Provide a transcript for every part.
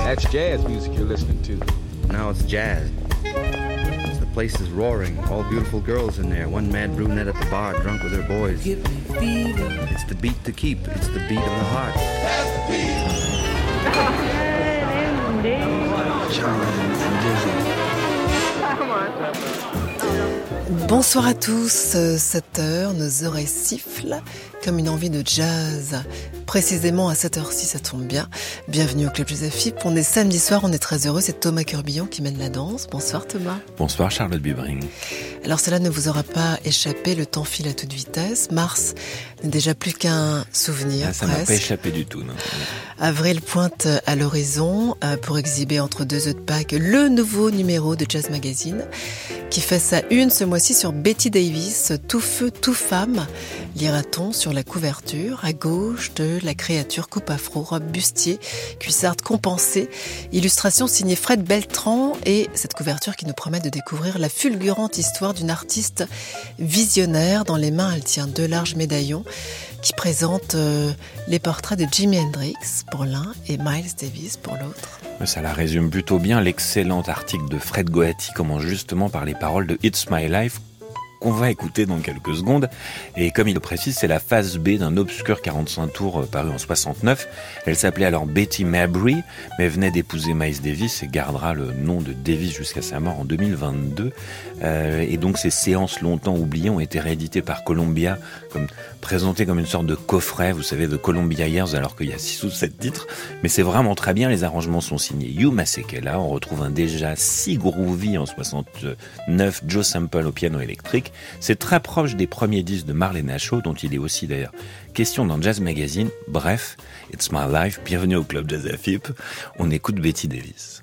That's jazz music you're listening to. Now it's jazz. The place is roaring. All beautiful girls in there. One mad brunette at the bar, drunk with her boys. Give me fever. It's the beat to keep. It's the beat of the heart. Bonsoir à tous, 7h, nos oreilles sifflent comme une envie de jazz. Précisément à 7h06, ça tombe bien. Bienvenue au Club Jazz FIP. On est samedi soir, on est très heureux. C'est Thomas Curbillon qui mène la danse. Bonsoir Thomas. Bonsoir Charlotte Bubring. Alors cela ne vous aura pas échappé, le temps file à toute vitesse. Mars n'est déjà plus qu'un souvenir. Ça m'a pas échappé du tout, non. Avril pointe à l'horizon pour exhiber entre deux œufs de Pâques le nouveau numéro de Jazz Magazine qui fait sa une ce mois-ci sur Betty Davis, tout feu, tout femme. Lira-t-on sur la couverture, à gauche de la créature coupe afro, robe bustier, cuissarde compensée, illustration signée Fred Beltran et cette couverture qui nous promet de découvrir la fulgurante histoire d'une artiste visionnaire. Dans les mains, elle tient deux larges médaillons qui présentent les portraits de Jimi Hendrix pour l'un et Miles Davis pour l'autre. Ça la résume plutôt bien, l'excellent article de Fred Goati commence justement par les paroles de It's My Life, qu'on va écouter dans quelques secondes. Et comme il le précise, c'est la phase B d'un obscur 45 tours paru en 69. Elle s'appelait alors Betty Mabry, mais venait d'épouser Miles Davis et gardera le nom de Davis jusqu'à sa mort en 2022. Et donc ces séances longtemps oubliées ont été rééditées par Columbia, présentées comme une sorte de coffret, vous savez, de Columbia Years, alors qu'il y a 6 ou 7 titres. Mais c'est vraiment très bien, les arrangements sont signés Hugh Masekela, on retrouve un déjà si groovy en 69 Joe Sample au piano électrique. C'est très proche des premiers disques de Marlena Shaw, dont il est aussi d'ailleurs question dans Jazz Magazine. Bref, It's My Life, bienvenue au Club Jazz FIP. On écoute Betty Davis.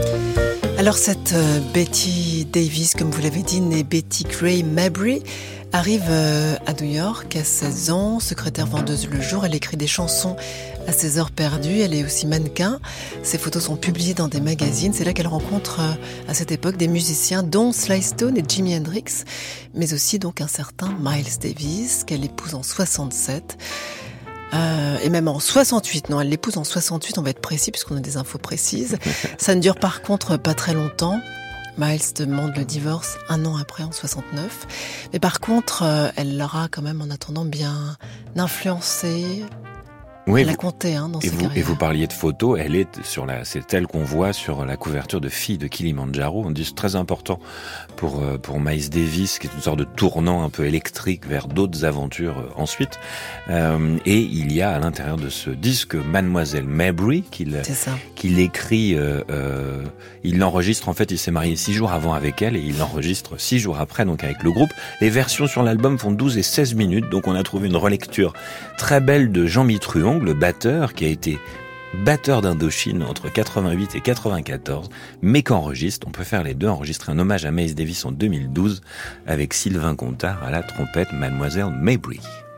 Alors cette Betty Davis, comme vous l'avez dit, née Betty Gray Mabry, arrive à New York à 16 ans, secrétaire vendeuse le jour. Elle écrit des chansons à ses heures perdues. Elle est aussi mannequin. Ses photos sont publiées dans des magazines. C'est là qu'elle rencontre à cette époque des musiciens dont Sly Stone et Jimi Hendrix, mais aussi donc un certain Miles Davis qu'elle épouse en 67. Et même en 68, non, elle l'épouse en 68, on va être précis puisqu'on a des infos précises. Ça ne dure par contre pas très longtemps. Miles demande le divorce 1 an après, en 69. Mais par contre, elle l'aura quand même en attendant bien influencé. Oui, elle a compté dans ses carrières. Et vous parliez de photos, c'est elle qu'on voit sur la couverture de Filles de Kilimandjaro. On dit c'est très important pour Miles Davis, qui est une sorte de tournant un peu électrique vers d'autres aventures ensuite. Et il y a à l'intérieur de ce disque Mademoiselle Mabry qu'il écrit, il l'enregistre, en fait il s'est marié 6 jours avant avec elle et il l'enregistre 6 jours après, donc avec le groupe. Les versions sur l'album font 12 et 16 minutes, donc on a trouvé une relecture très belle de Jean Mitruon, le batteur, qui a été batteur d'Indochine entre 88 et 94, mais qu'enregistre, on peut faire les deux, enregistrer un hommage à Miles Davis en 2012 avec Sylvain Contard à la trompette, Mademoiselle Mabry.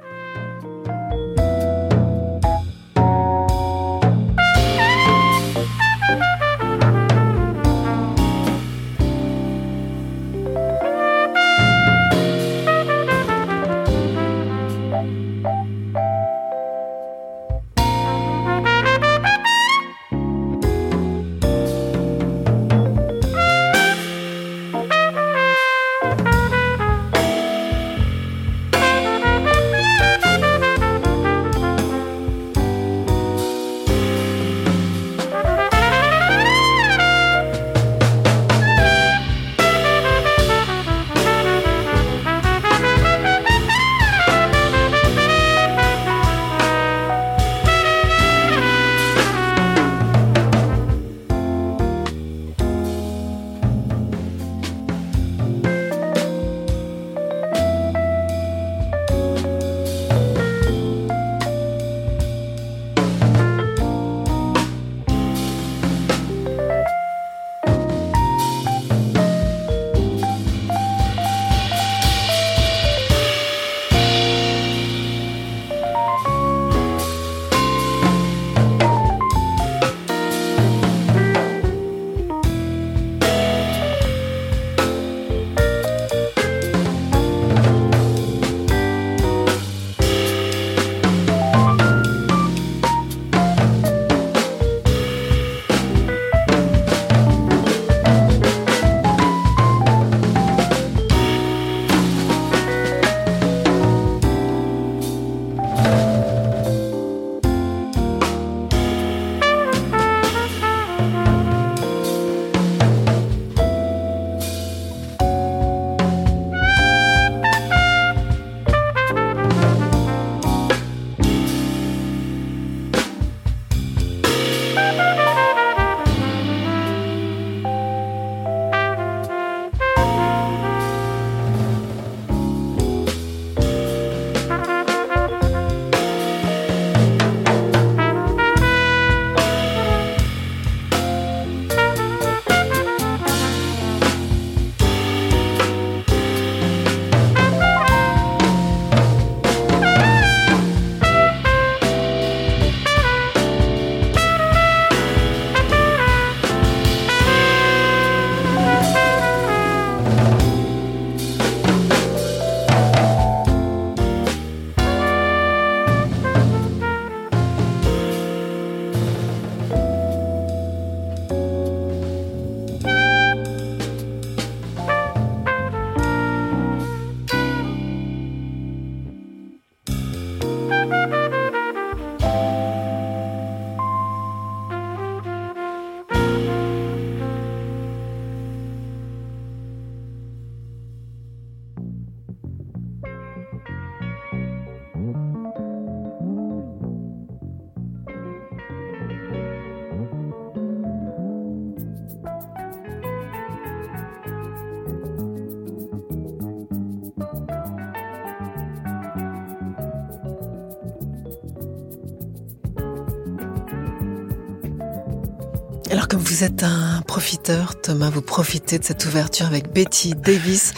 Alors comme vous êtes un profiteur, Thomas, vous profitez de cette ouverture avec Betty Davis,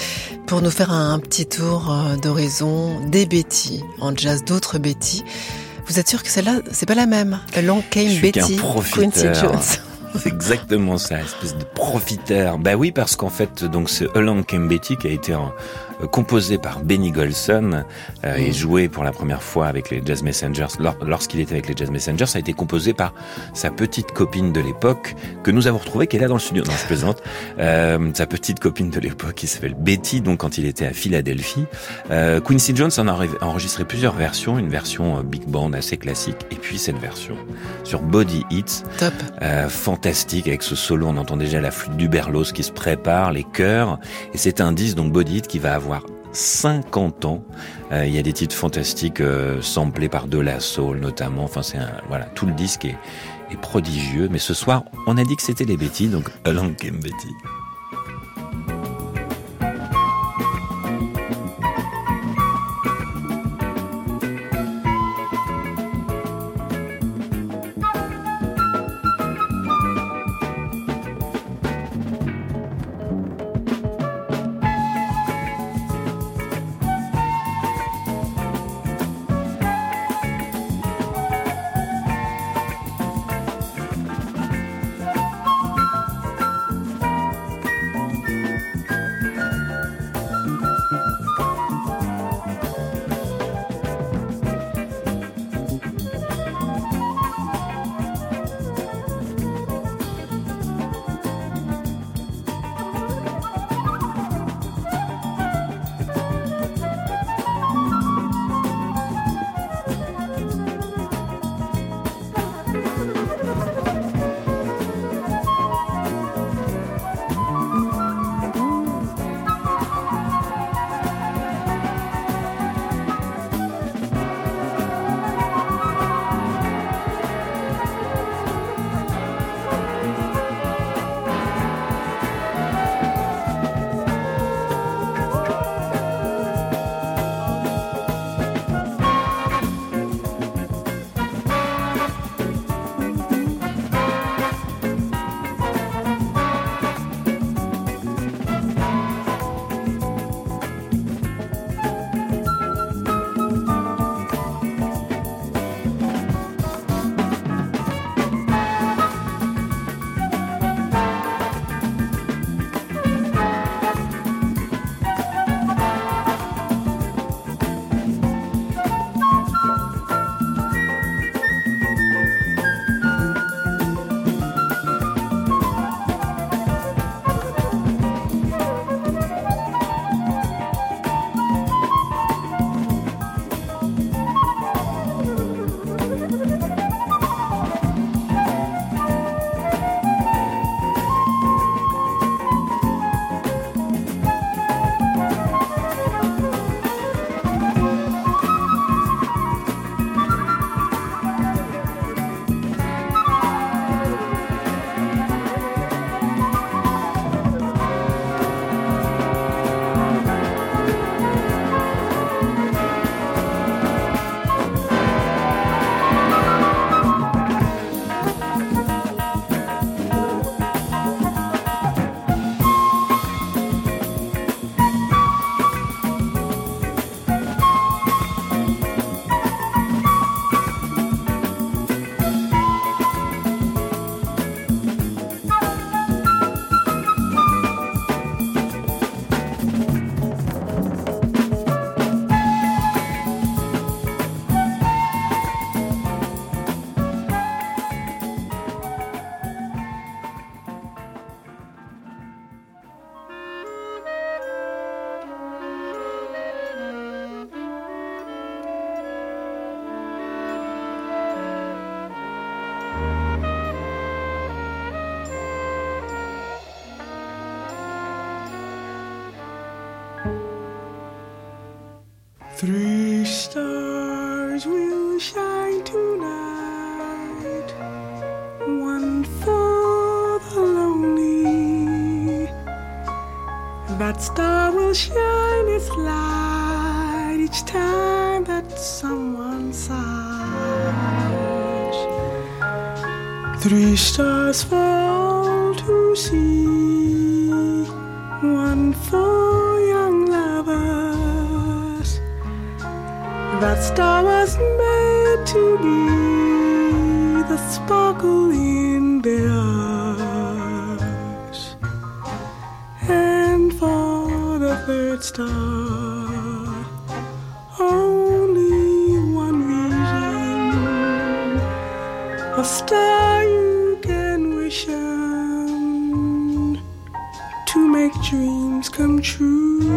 pour nous faire un petit tour d'horizon des Betty, en jazz d'autres Betty. Vous êtes sûr que celle-là, c'est pas la même? Along Came Betty, Quincy Jones. C'est exactement ça, espèce de profiteur. Bah oui, parce qu'en fait, donc ce Along Came Betty qui a été composé par Benny Golson et joué pour la première fois avec les Jazz Messengers. Lorsqu'il était avec les Jazz Messengers, ça a été composé par sa petite copine de l'époque que nous avons retrouvée, qui est là dans le studio. Non, je plaisante. Sa petite copine de l'époque qui s'appelle Betty, donc quand il était à Philadelphie. Quincy Jones en a enregistré plusieurs versions, une version big band assez classique, et puis cette version sur Body Hits. Top. Fantastique, avec ce solo, on entend déjà la flûte d'Uberlos qui se prépare, les chœurs, et c'est un disque, donc Body Hits, qui va avoir 50 ans. Il y a des titres fantastiques samplés par De La Soul notamment. Enfin, voilà, tout le disque est prodigieux. Mais ce soir, on a dit que c'était les Betty, donc Along Came Betty. Three stars will shine tonight, one for the lonely. That star will shine its light each time that someone sighs. Three stars for all to see, one for young life, That star was made to be the sparkle in their eyes. And for the third star, only one reason. A star you can wish on to make dreams come true.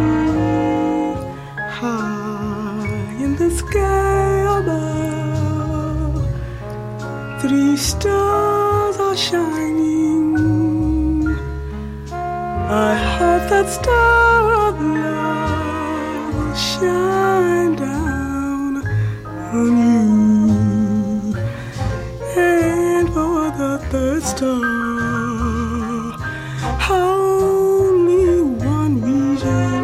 High in the sky above, 3 stars are shining. I hope that star of love will shine down on you. And for the third star, only one reason.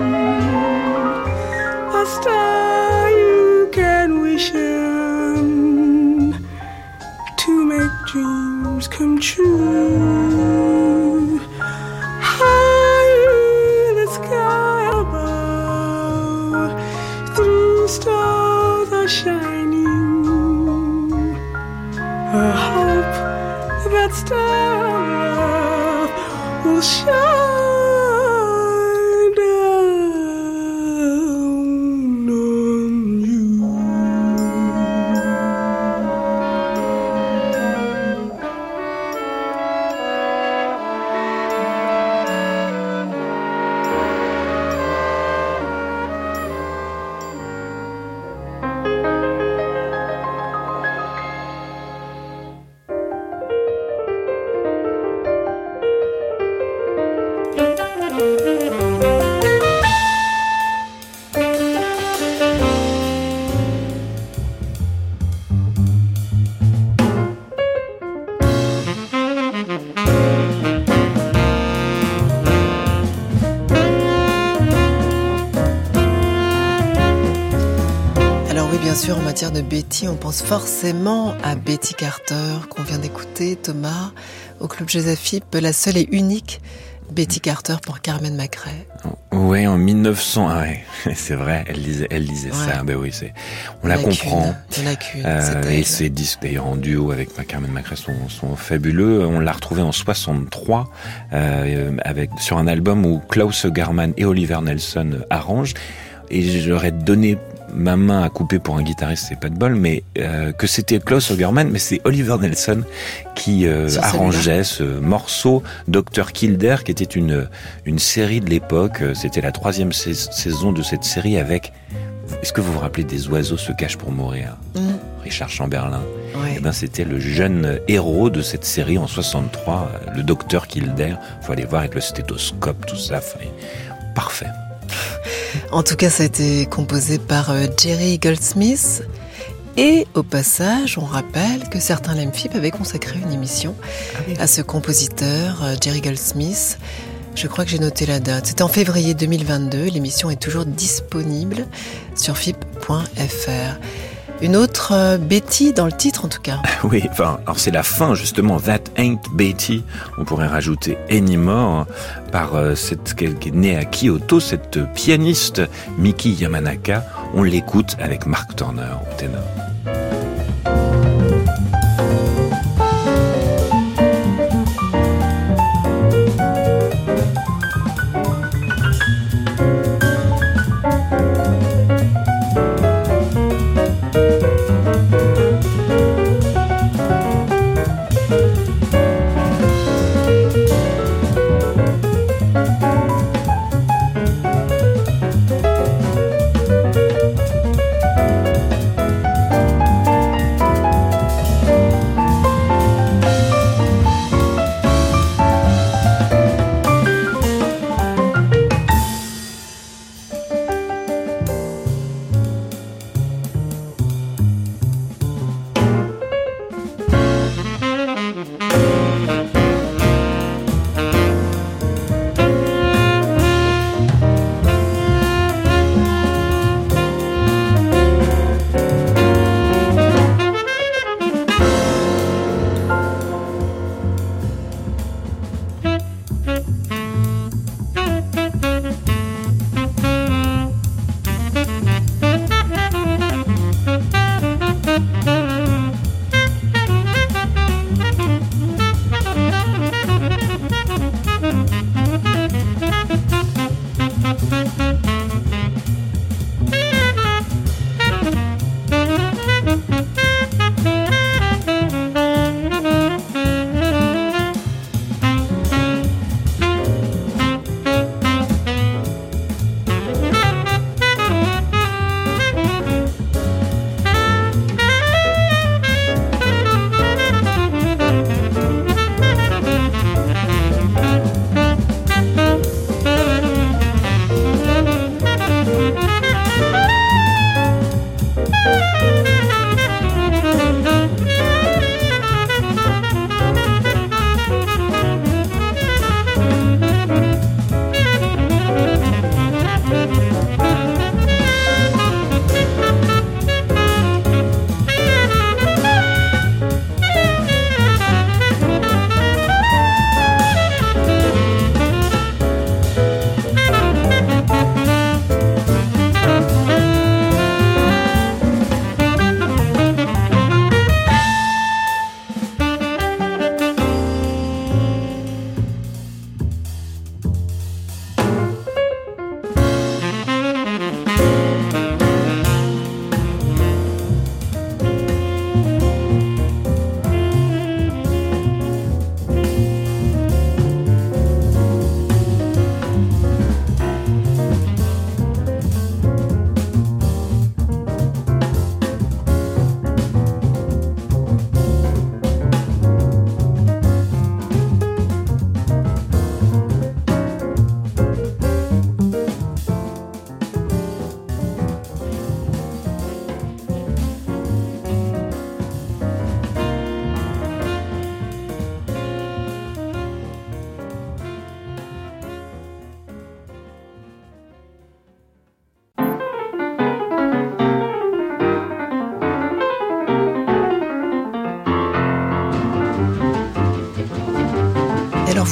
A star you can wish on to make dreams come true. High in the sky above, 3 stars are shining. I hope that star of love will shine down on you. En matière de Betty, on pense forcément à Betty Carter, qu'on vient d'écouter, Thomas, au Club Jazz FIP, la seule et unique Betty Carter pour Carmen McRae. Ouais, en 1900, ah ouais, c'est vrai, elle disait ouais. Ça, ben oui, on la comprend. Il n'y en a qu'une, et ses disques d'ailleurs en duo avec Carmen McRae sont fabuleux. On l'a retrouvée en 63, sur un album où Klaus Ogerman et Oliver Nelson arrangent. Et j'aurais donné ma main à couper pour un guitariste, c'est pas de bol, mais que c'était Klaus Ogerman, mais c'est Oliver Nelson qui arrangeait ce morceau Dr. Kildare, qui était une série de l'époque. C'était la 3e saison de cette série avec... Est-ce que vous vous rappelez des oiseaux se cachent pour mourir? Richard Chamberlain. Ouais. Et ben c'était le jeune héros de cette série en 63, le Dr. Kildare. Faut aller voir avec le stéthoscope, tout ça. Parfait. En tout cas, ça a été composé par Jerry Goldsmith. Et au passage, on rappelle que certains LMFIP avaient consacré une émission à ce compositeur, Jerry Goldsmith. Je crois que j'ai noté la date. C'était en février 2022. L'émission est toujours disponible sur fip.fr. Une autre Betty dans le titre en tout cas. Oui, enfin, alors c'est la fin justement. That Ain't Betty. On pourrait rajouter Anymore par cette qui est née à Kyoto, cette pianiste Miki Yamanaka. On l'écoute avec Mark Turner au ténor.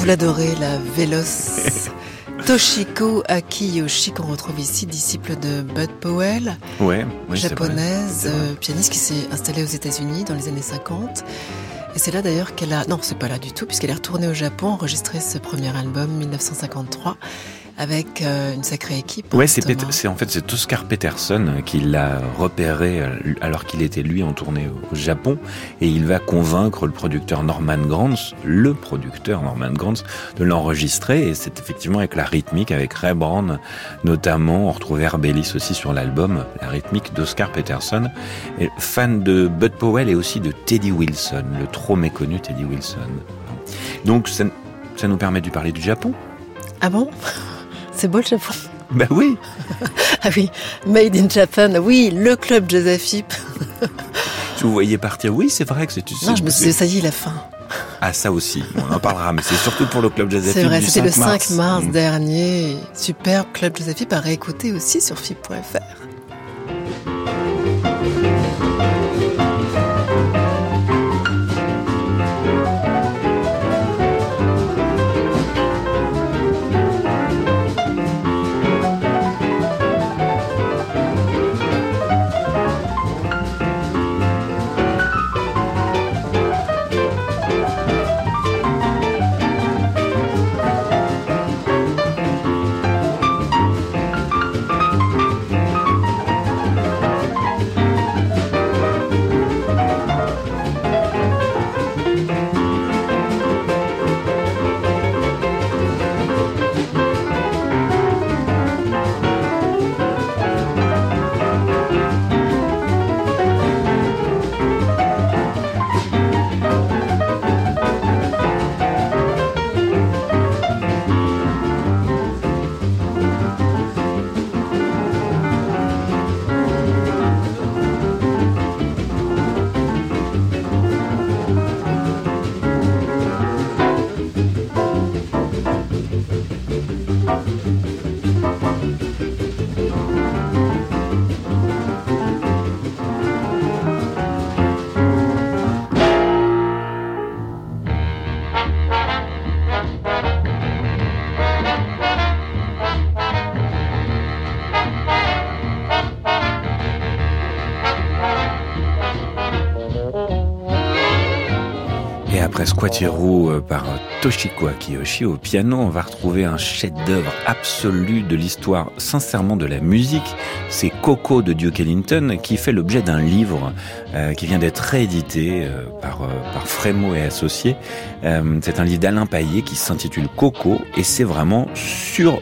vous l'adorez, la véloce Toshiko Akiyoshi, qu'on retrouve ici, disciple de Bud Powell, Ouais, oui, japonaise, c'est vrai. pianiste qui s'est installée aux États-Unis dans les années 50. Et c'est là d'ailleurs qu'elle a... Non, c'est pas là du tout, puisqu'elle est retournée au Japon, enregistrer ce premier album, 1953, avec une sacrée équipe. Ouais, Thomas. c'est Oscar Peterson qui l'a repéré alors qu'il était lui en tournée au Japon, et il va convaincre le producteur Norman Granz de l'enregistrer, et c'est effectivement avec la rythmique, avec Ray Brown notamment. On retrouve Herb Ellis aussi sur l'album, la rythmique d'Oscar Peterson, et fan de Bud Powell et aussi de Teddy Wilson, le trop méconnu Teddy Wilson. Donc ça nous permet de parler du Japon. Ah bon? C'est beau le Japon. Ben oui. Ah oui, Made in Japan, oui, le club Josephip. Tu vous voyez partir, oui, c'est vrai que c'est... Non, je me suis dit, ça y est, la fin. Ah, ça aussi, on en parlera, mais c'est surtout pour le club Josephip. C'est vrai, du c'était le 5 5 mars dernier. Superbe club Josephip à réécouter aussi sur FIP.fr. Après Squatiru par Toshiko Akiyoshi au piano, on va retrouver un chef-d'œuvre absolu de l'histoire, sincèrement de la musique. C'est Coco de Duke Ellington qui fait l'objet d'un livre qui vient d'être réédité par Frémaux et Associés. C'est un livre d'Alain Paillet qui s'intitule Coco, et c'est vraiment sur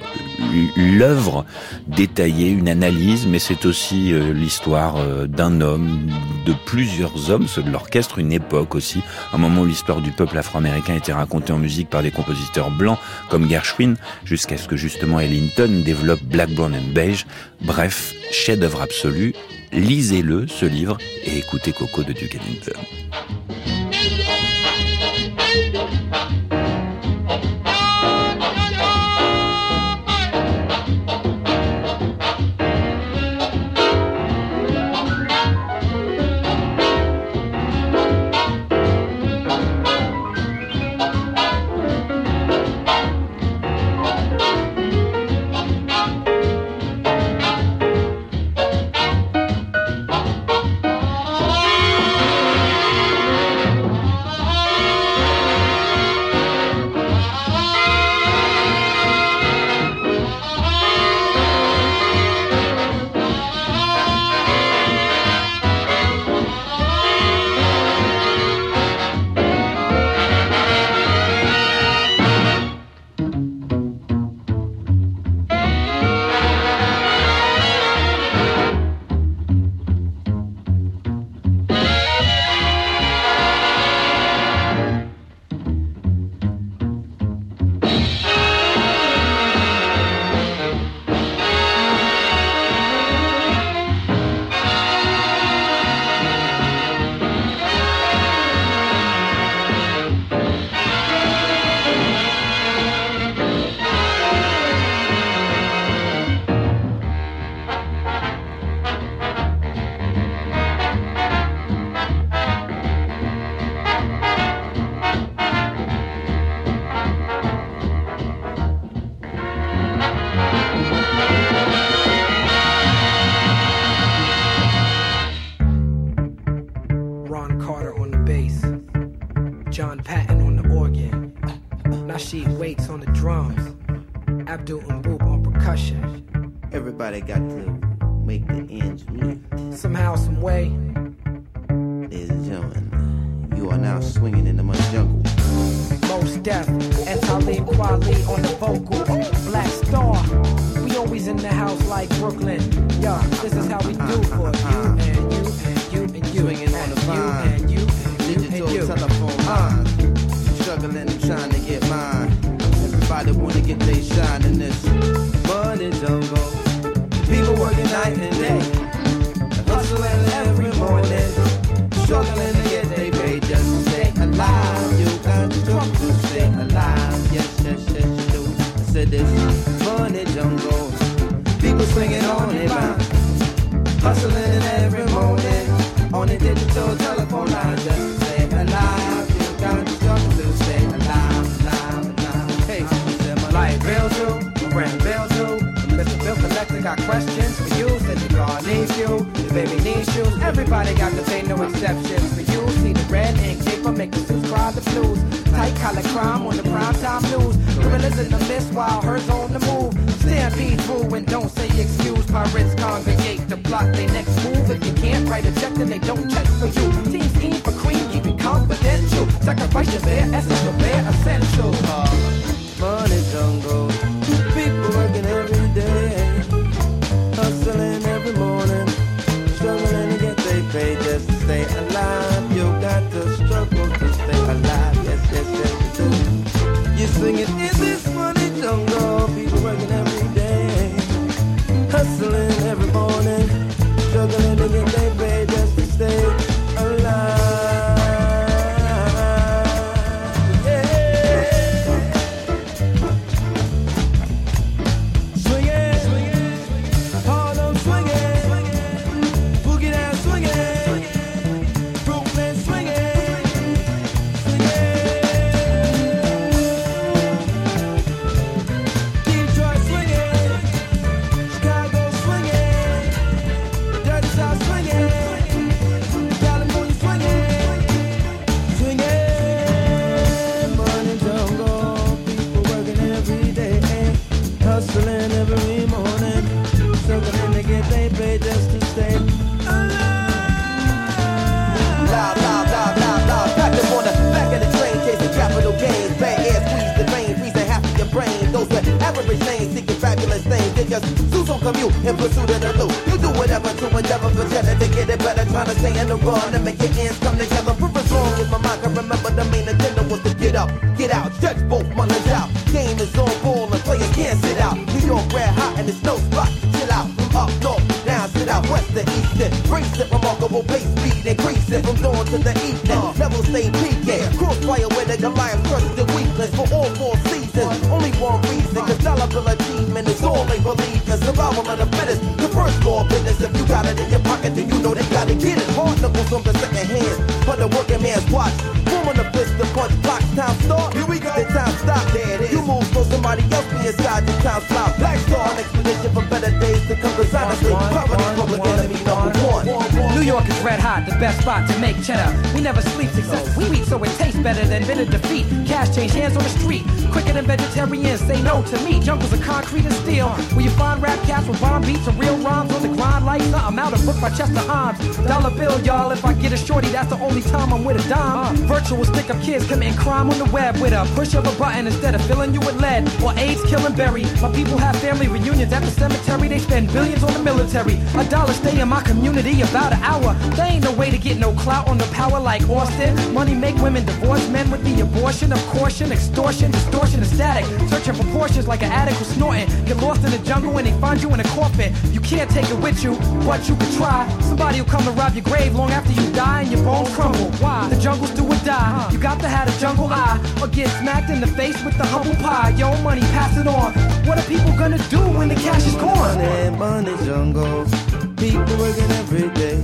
l'œuvre détaillée, une analyse, mais c'est aussi l'histoire d'un homme, de plusieurs hommes, ceux de l'orchestre, une époque aussi, un moment où l'histoire du peuple afro-américain était racontée en musique par des compositeurs blancs comme Gershwin, jusqu'à ce que justement Ellington développe Black, Brown and Beige. Bref, chef-d'œuvre absolu. Lisez-le, ce livre, et écoutez Coco de Duke Ellington. the drums, Abdul Mboop on percussion. Everybody got to make the ends meet. Somehow, some way. Ladies and gentlemen, you are now swinging in the money jungle. Most Def and Talib Kweli on the vocals. Black Star, we always in the house like Brooklyn. Yeah, this is how we do for you and you and you and you. Swinging on the vine. You and you and you Digital and you. telephone lines. Struggling and trying to get mine. Everybody wanna get their shine in this money jungle. People working night and day, hustling every morning, struggling to get their pay just to stay alive. You got to struggle to stay alive. Yes, yes, yes, you do. I said this money jungle. People swinging on their vine, hustling every morning on the digital telephone line just to stay alive. You got to struggle to stay alive, alive, alive. Hey, Like Bill too, Brand Bill too. Mr. Bill Collector got questions for you. Said the car needs you, the baby needs shoes. Everybody got to pay, no exceptions for you. See the red ink paper make the suits cry the blues. Tight collar crime on the primetime news. Gorillas in the mist while hers on the move. Stampede through and don't say excuse. Pirates congregate to plot their next move. If you can't write a check, then they don't check for you. Team scheme for cream, keep it confidential. Sacrifice your bare essence for bare essentials. money jungle. People working every day, hustling every morning, struggling to get their pay just to stay alive. You got to struggle to stay alive. Yes, yes, yes, you do. You're singing in this money jungle. People working every day, hustling every morning, struggling to get their pay just to stay alive. In pursuit of the loot, you do whatever to endeavor for cheddar to get it better. Trying to stay in the run and make your ends come together. Proof as long as my mind can remember the main agenda was to get up, get out, stretch both mothers out. Game is on ball and players can't sit out. New York red hot and there's no spot to chill out. From up north, down, sit out, west to eastern. Brace it, remarkable pace, speed, increase it from dawn to the evening. Levels stay peaking. Crossfire where the Goliath crushed the weakness for all 4 seasons. Only one reason, cause dollar bill achievement is all they believe. Survival of the fittest, the first law of business. If you got it in your pocket, then you know they gotta get it. Hard knuckles from the second hand, but the working man's watch. Forming the fist, the punch, blocks, time start. Here we go. The time stop, there it is. You move so somebody else be inside your time slot. Black Star, an expedition for better days to come. Cause honestly, poverty, public enemy #1. New York is red hot, the best spot to make cheddar. We never sleep, success is sweet, so it tastes better than bitter defeat. Cash change hands on the street, quicker than vegetarians say no to meat. Jungles of concrete and steel, where you find rap cats with bomb beats and real rhymes on the grind like something out of book by Chester Himes. Dollar bill, y'all, if I get a shorty, that's the only time I'm with a dime. Virtual stick-up kids committing crime on the web with a push of a button instead of filling you with lead or AIDS, kill and bury. My people have family reunions at the cemetery, they spend billions on the military. A dollar stay in my community about an hour. There ain't no way to get no clout on the power like Austin. Money make women divorce men with the abortion of caution, extortion, distortion, and static. Searching for portions like an addict who's snorting. Get lost in the jungle and they find you in a coffin. You can't take it with you, but you can try. Somebody will come to rob your grave long after you die and your bones crumble. Why? The jungle's do or die. You got to have a jungle eye or get smacked in the face with the humble pie. Yo, money, pass it on. What are people gonna do when the cash is gone? Money jungle. People working every day,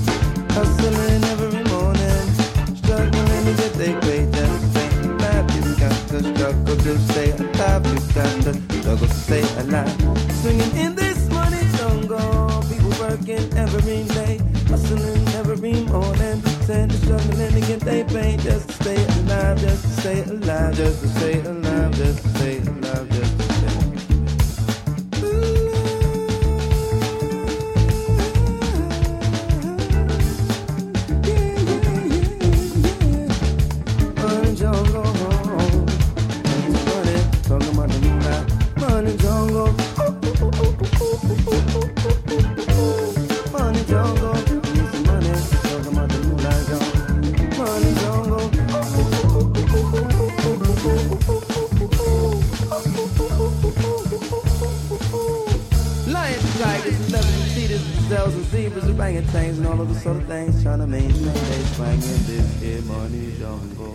hustling every morning, struggling to get their pay just to stay alive. You got to struggle to stay alive. You got to struggle to stay alive. Swinging in this money jungle, people working every day, hustling every morning, stay and struggling to get their pain just to stay alive, just to stay alive, just to stay alive, just to stay alive, just to stay alive. Money jungle, money, talking about the moonlight. Money jungle, money jungle, need some money, talking about the moonlight jungle. Money jungle. Lions, tigers, elephants, cheetahs, gazelles, and zebras, orangutans, and all of the sort of things trying to maintain their swang in this here money jungle.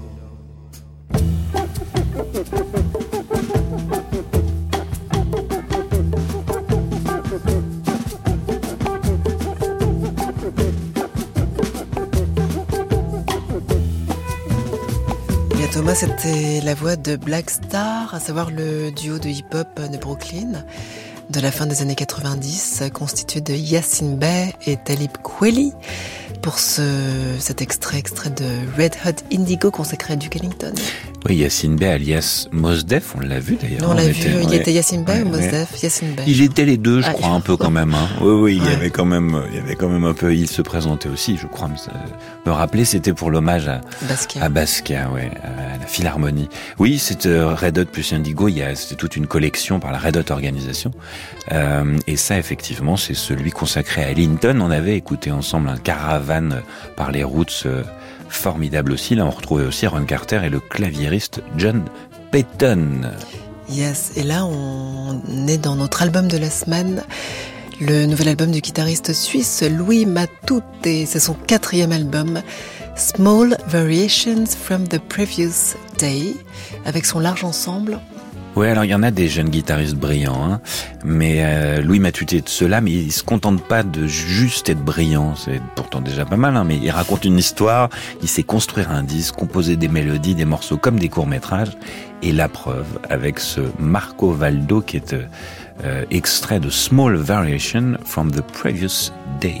Et Thomas, c'était la voix de Black Star, à savoir le duo de hip-hop de Brooklyn de la fin des années 90, constitué de Yasin Bey et Talib Kweli, pour cet extrait de Red Hot Indigo consacré à Duke Ellington. Oui, Yasin Bey alias Mos Def, on l'a vu d'ailleurs. Non, on l'a vu, il était Yasin Bey ou Mos Def? Yasin Bey. Il était les deux, je crois, un peu quand même. Hein. Oui, il y Ouais. avait quand même un peu. Il se présentait aussi, je crois. Me rappeler, c'était pour l'hommage à Basquiat, ouais, à la Philharmonie. Oui, c'était Red Hot plus Indigo. C'était toute une collection par la Red Hot Organisation. Et ça, effectivement, c'est celui consacré à Ellington. On avait écouté ensemble un Caravane par les Roots. Formidable aussi. Là, on retrouvait aussi Ron Carter et le claviériste John Payton. Yes, et là, on est dans notre album de la semaine, le nouvel album du guitariste suisse Louis Matute. C'est son 4e album, Small Variations from the Previous Day, avec son large ensemble. Ouais, alors il y en a des jeunes guitaristes brillants, hein, mais Louis Matute est de ceux-là, mais il se contente pas de juste être brillant, c'est pourtant déjà pas mal, hein, mais il raconte une histoire, il sait construire un disque, composer des mélodies, des morceaux comme des courts-métrages, et la preuve avec ce Marco Valdo qui est extrait de Small Variation from the Previous Day.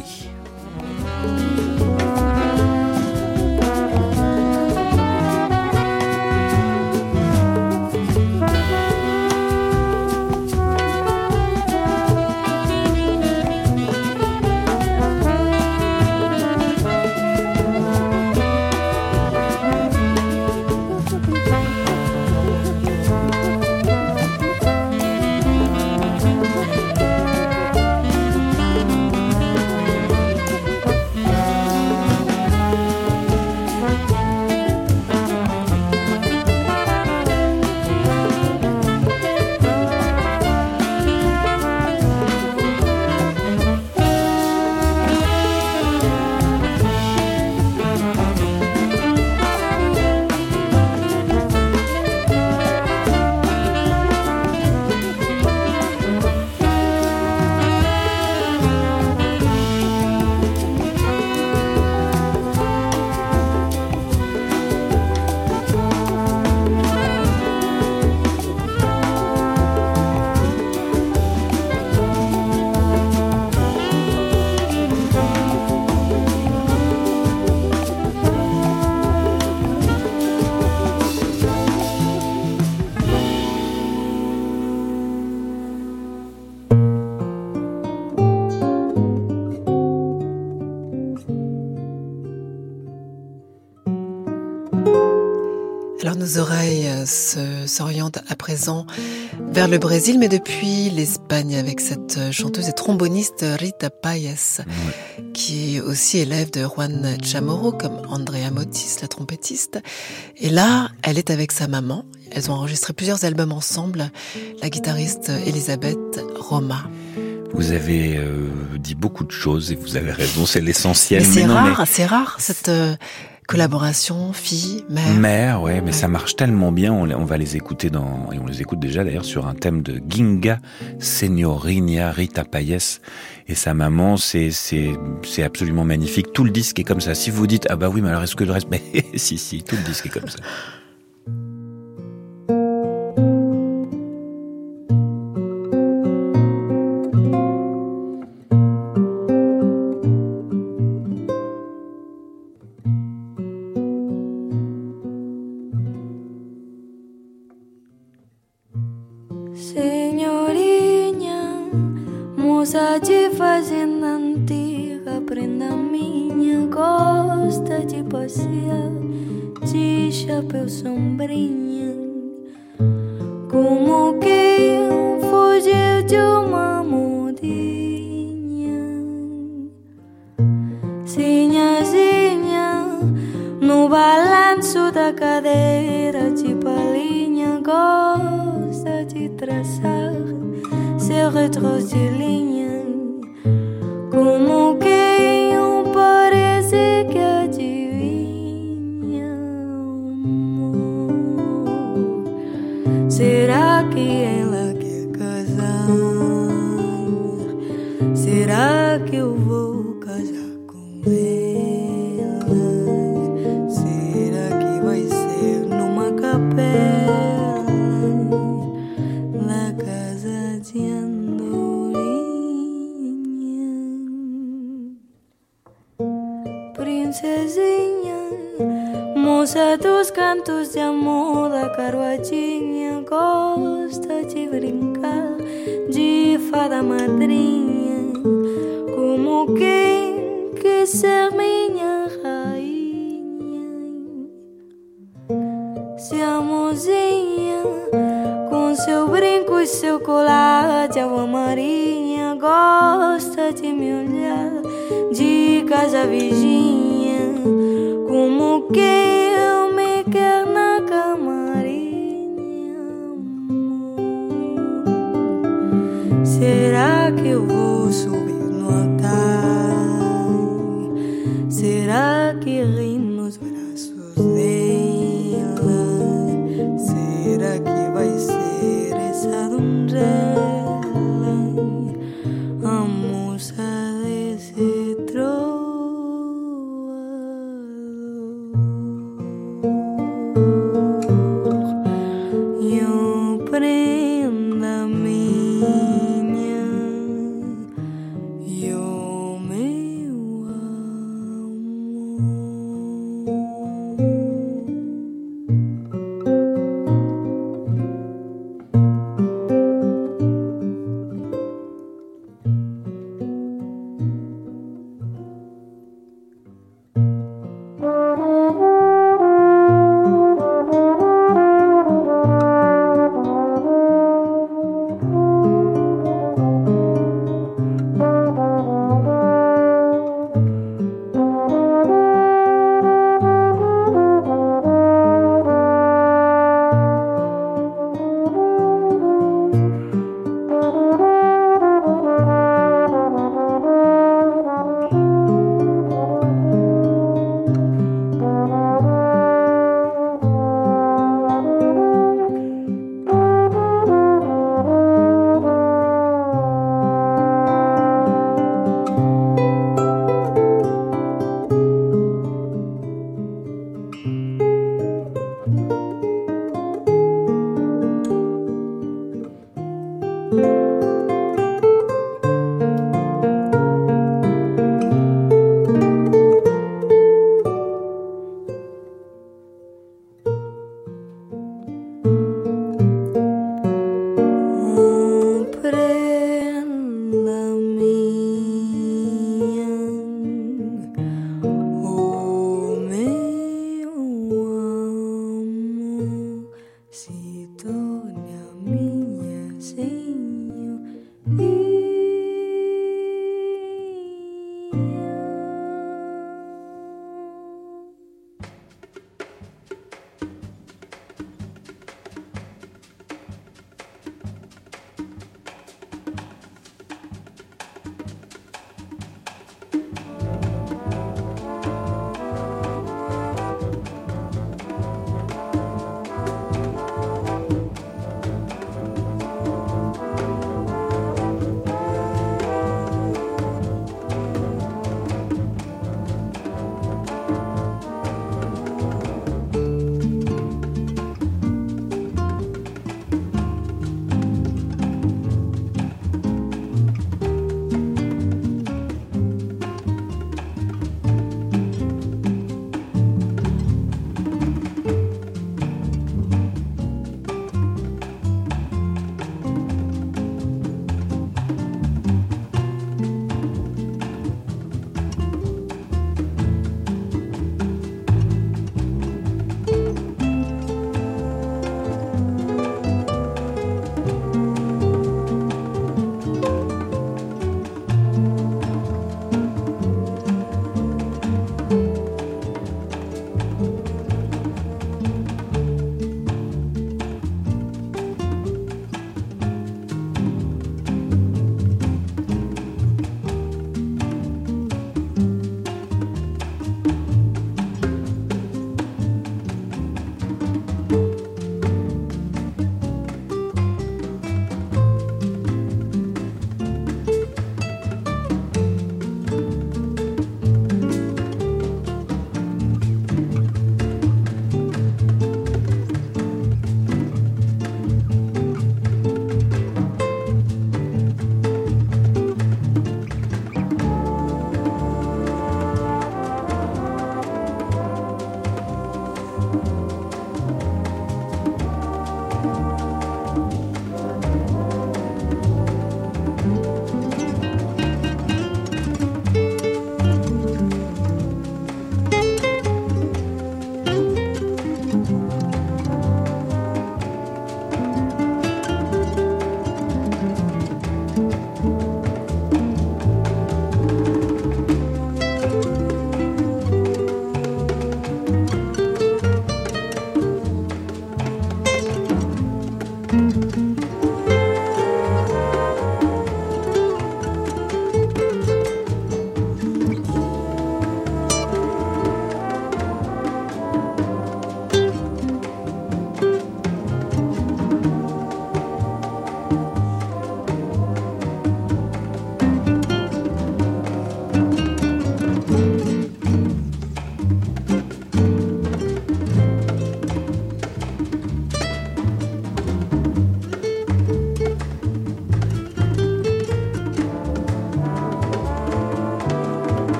Alors nos oreilles s'orientent à présent vers le Brésil, mais depuis l'Espagne, avec cette chanteuse et tromboniste Rita Payas, qui est aussi élève de Juan Chamorro, comme Andrea Motis, la trompettiste. Et là, elle est avec sa maman. Elles ont enregistré plusieurs albums ensemble, la guitariste Elisabeth Roma. Vous avez dit beaucoup de choses et vous avez raison, c'est l'essentiel. Mais c'est rare cette collaboration fille-mère. Ouais, mais ça marche tellement bien. On va les écouter et on les écoute déjà d'ailleurs sur un thème de Ginga Signorina Rita Payas et sa maman. C'est absolument magnifique. Tout le disque est comme ça. Si vous dites ah bah oui, mais alors est-ce que le reste? Mais si, tout le disque est comme ça. antiga prenda minha gosta de passear de chapéu sombrinha, como quem fugiu de uma mudinha. Sinhazinha no balanço da cadeira de palhinha, gosta de traçar seu retros de linha, como quem parece que adivinha amor. Será que ela quer casar? Será que eu vou casar com ela? Será que vai ser numa capela na casa de Andorinha? Princesinha, moça dos cantos de amor da carruadinha, gosta de brincar de fada madrinha, como quem quer ser minha rainha. Se a mozinha com seu brinco e seu colar de água marinha gosta de me olhar de casa vizinha, como quem me quer na camarinha amor. Será que eu vou subir no altar? Será que ri nos braços dela? Será que vai ser essa donzela, a moça desse trovador? E eu prenda minha e o meu amor.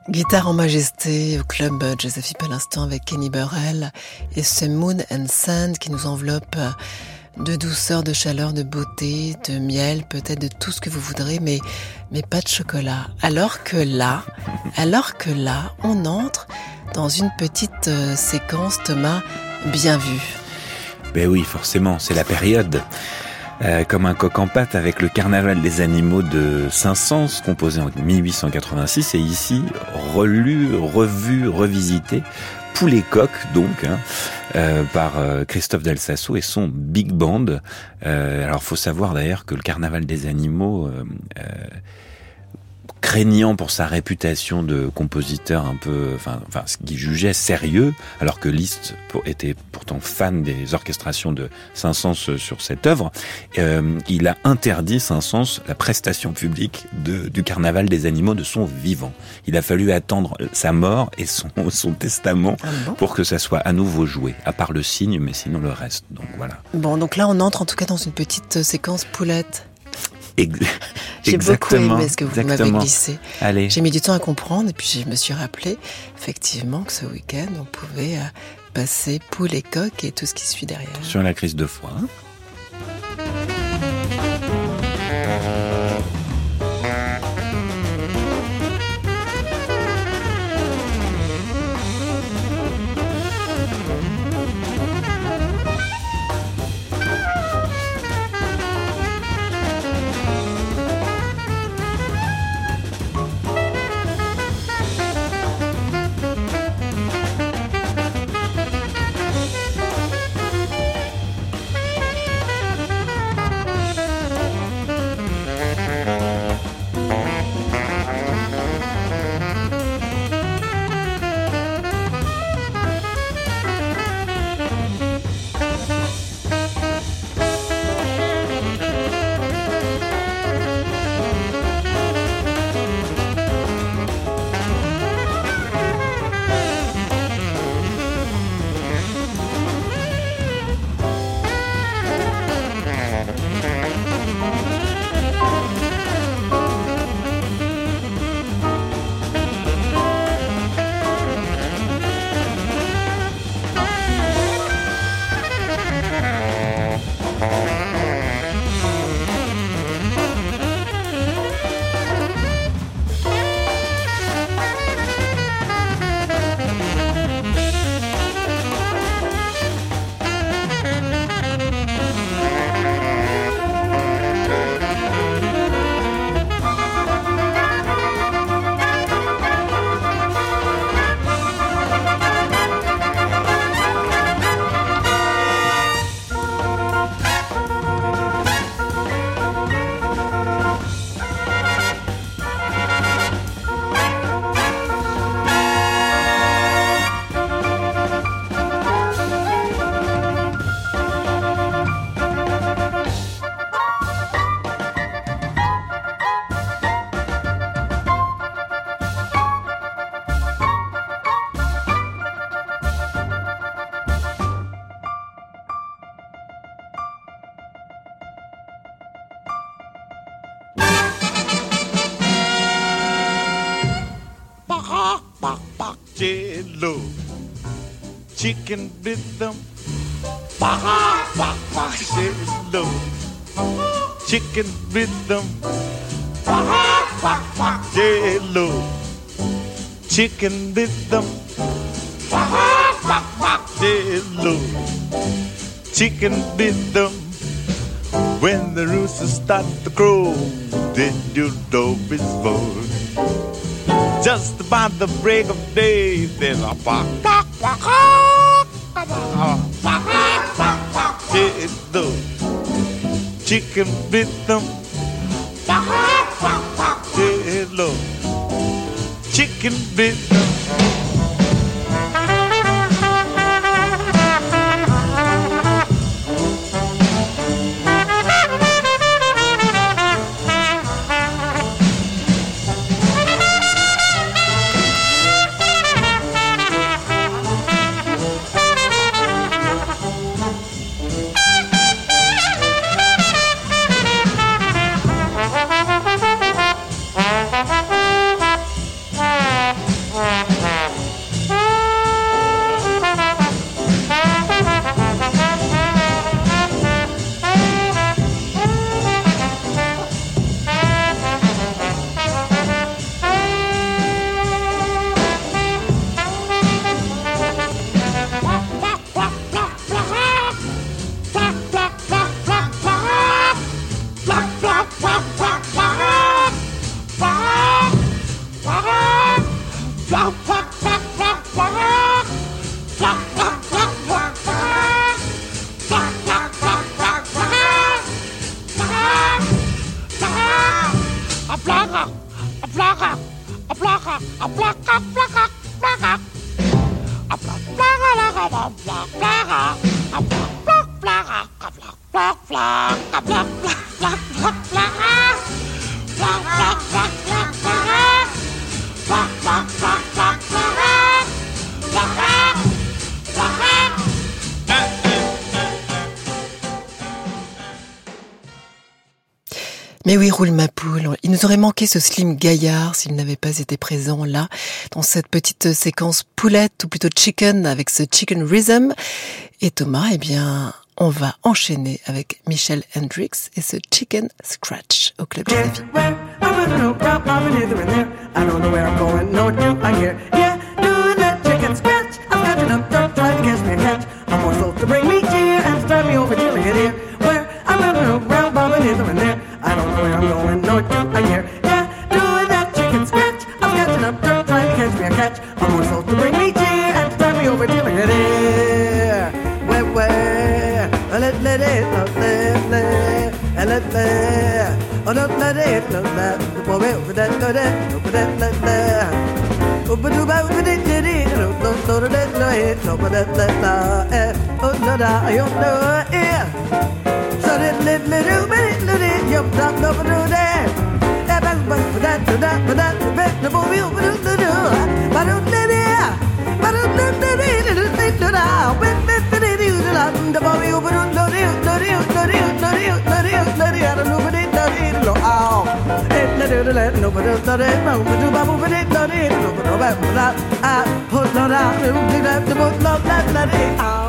Guitare en majesté au club Joséphine à l'instant avec Kenny Burrell et ce Moon and Sand qui nous enveloppe de douceur, de chaleur, de beauté, de miel, peut-être de tout ce que vous voudrez, mais pas de chocolat. Alors que là, on entre dans une petite séquence, Thomas, bien vue. Ben oui, forcément, c'est la période. Comme un coq en pâte avec le Carnaval des animaux de Saint-Saëns, composé en 1886, et ici relu, revu, revisité, Poulet Coq donc, par Christophe Del Sasso et son big band. Alors faut savoir d'ailleurs que le Carnaval des animaux, craignant pour sa réputation de compositeur un peu, enfin, ce qu'il jugeait sérieux, alors que Liszt était pourtant fan des orchestrations de Saint-Saëns sur cette œuvre, il a interdit Saint-Saëns la prestation publique du Carnaval des animaux de son vivant. Il a fallu attendre sa mort et son testament pour que ça soit à nouveau joué, à part le cygne, mais sinon le reste. Donc voilà. Bon, donc là on entre en tout cas dans une petite séquence poulette. J'ai beaucoup Exactement, aimé ce que vous m'avez glissé. Allez. J'ai mis du temps à comprendre et puis je me suis rappelé effectivement que ce week-end on pouvait passer Poulet Coq et tout ce qui suit derrière. Sur la crise de foie. Jello, chicken rhythm, jello, chicken rhythm, jello, chicken rhythm, jello, chicken rhythm. When the roosters start to crow, then you know it's born. Just about the break of day, there's a bark, bark, bark, the chicken rhythm, hello, chicken rhythm. Mais oui, roule ma poule. Il nous aurait manqué ce Slim Gaillard s'il n'avait pas été présent là, dans cette petite séquence poulette, ou plutôt chicken, avec ce chicken rhythm. Et Thomas, eh bien, on va enchaîner avec Michel Hendrix et ce chicken scratch au Club Jazz I don't know where I'm going, no, I'm here. Yeah, doing that chicken scratch. I'm catching up dirt, trying to catch me a catch. I'm more supposed to bring me cheer and to turn me over till I get here. Where, let it, oh, don't let it, the boy over that, over that, oh, but do about it, oh, no, I don't know, yeah. So little yup dup dup do that. That but that bet the boy will do but don't let it. But don't let it do that. Bet the boy will do I don't know what it does. Oh, let nobody do it. But do babu but it do it. No that I put no down. The boat love let it out.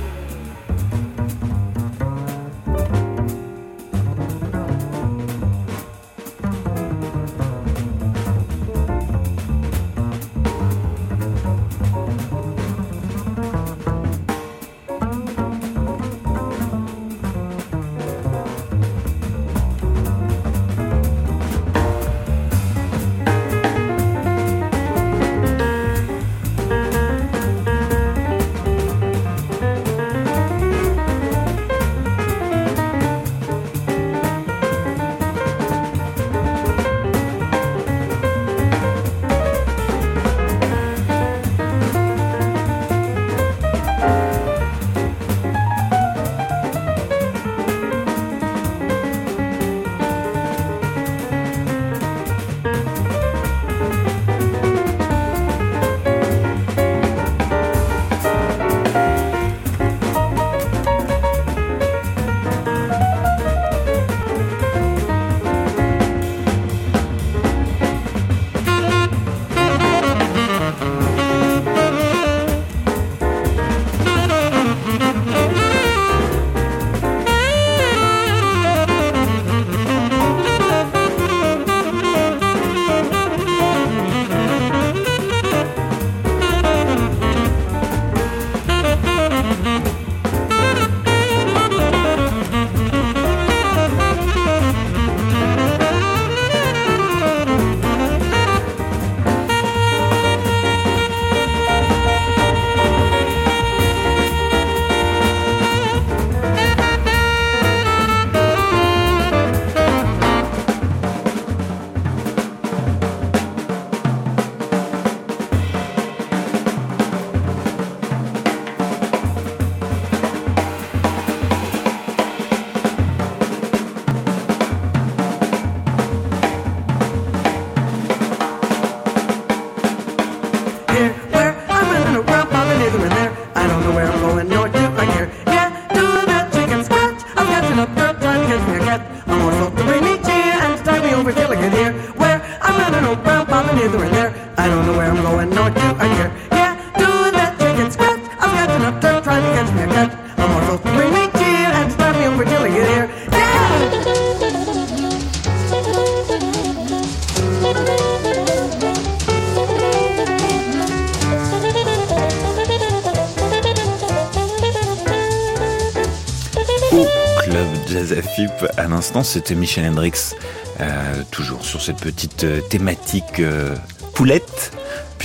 À l'instant, c'était Michel Hendrix, toujours sur cette petite thématique poulette, puisque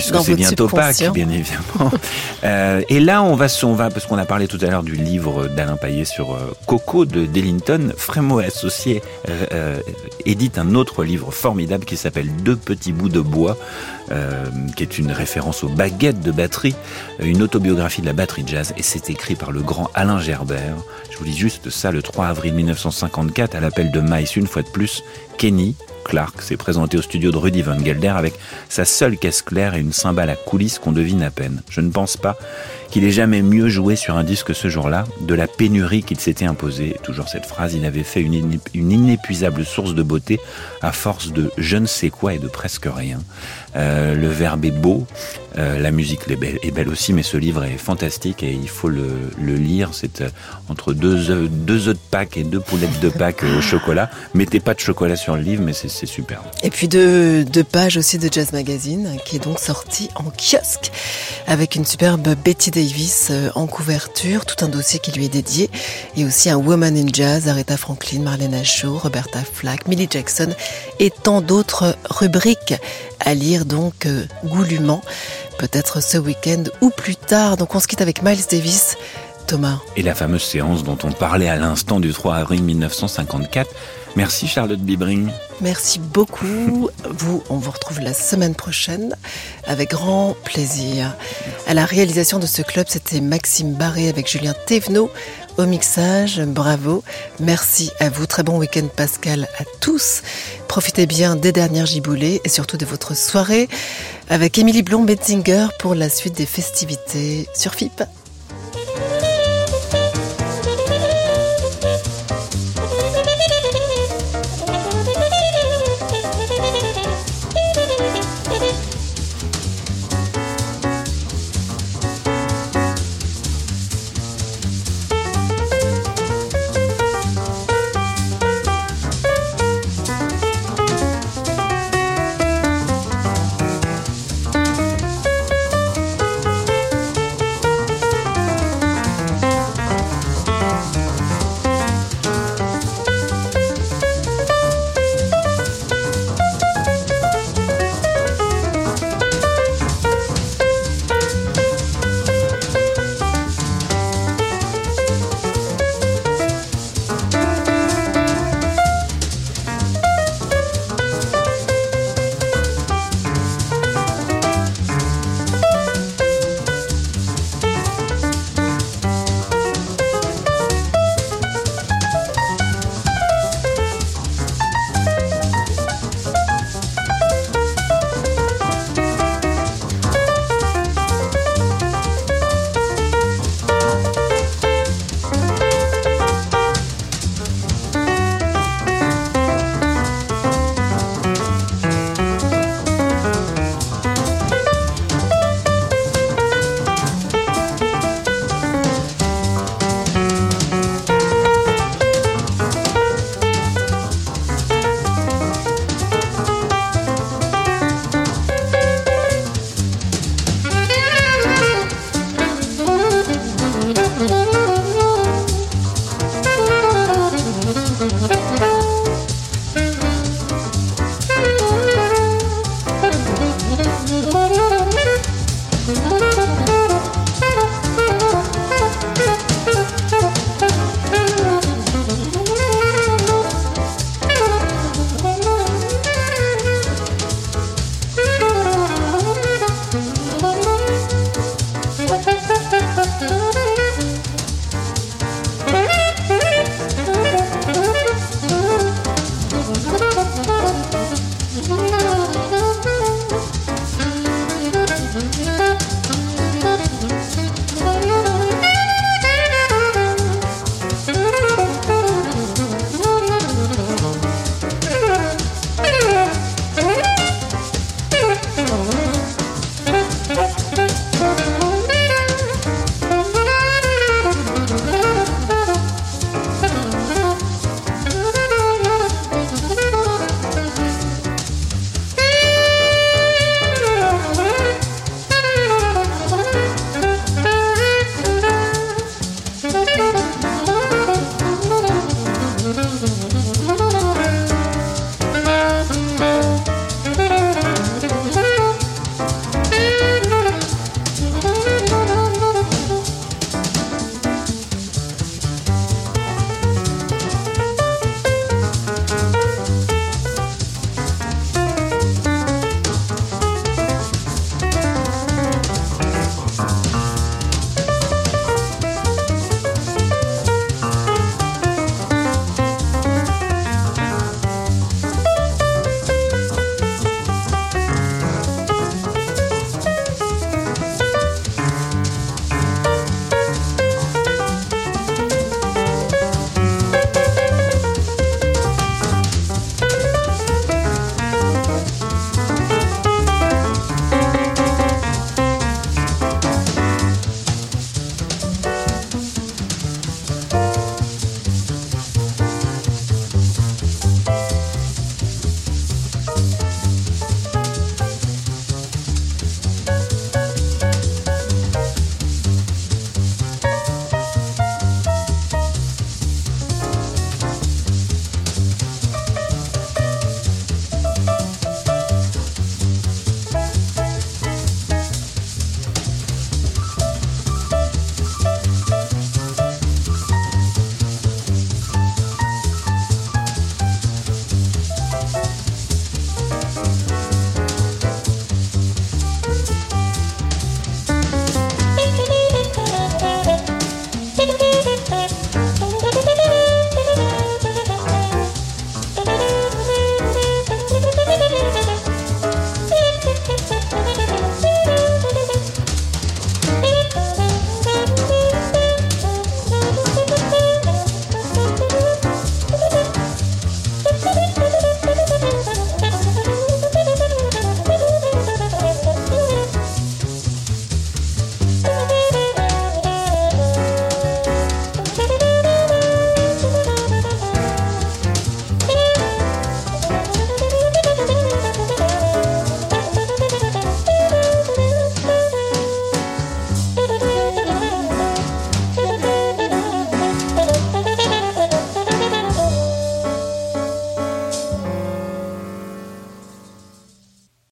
parce que c'est bientôt Pâques, bien évidemment. Et là, on va, parce qu'on a parlé tout à l'heure du livre d'Alain Payet sur Coco de Dellington. Frémo et Associés édite un autre livre formidable qui s'appelle Deux petits bouts de bois, qui est une référence aux baguettes de batterie, une autobiographie de la batterie jazz, et c'est écrit par le grand Alain Gerbert. Je vous lis juste ça, le 3 avril 1954, à l'appel de Mice, une fois de plus, Kenny Clarke s'est présenté au studio de Rudy Van Gelder avec sa seule caisse claire et une cymbale à coulisses qu'on devine à peine. Je ne pense pas qu'il ait jamais mieux joué sur un disque ce jour-là, de la pénurie qu'il s'était imposée. Toujours cette phrase, il avait fait une inépuisable source de beauté à force de je ne sais quoi et de presque rien. Le verbe est beau, la musique est belle aussi, mais ce livre est fantastique et il faut le lire. C'est entre deux œufs de Pâques et 2 poulettes de Pâques au chocolat. Mettez pas de chocolat sur le livre, mais c'est superbe. Et puis deux pages aussi de Jazz Magazine, qui est donc sorti en kiosque, avec une superbe Betty Davis en couverture, tout un dossier qui lui est dédié, et aussi un Woman in Jazz, Aretha Franklin, Marlena Shaw, Roberta Flack, Millie Jackson, et tant d'autres rubriques à lire donc goulûment, peut-être ce week-end ou plus tard. Donc on se quitte avec Miles Davis. Thomas. Et la fameuse séance dont on parlait à l'instant du 3 avril 1954. Merci Charlotte Bibring. Merci beaucoup. On vous retrouve la semaine prochaine avec grand plaisir. À la réalisation de ce club, c'était Maxime Barré avec Julien Thévenot. Au mixage, bravo. Merci à vous. Très bon week-end Pascal à tous. Profitez bien des dernières giboulées et surtout de votre soirée avec Émilie Blond-Betzinger pour la suite des festivités sur FIP.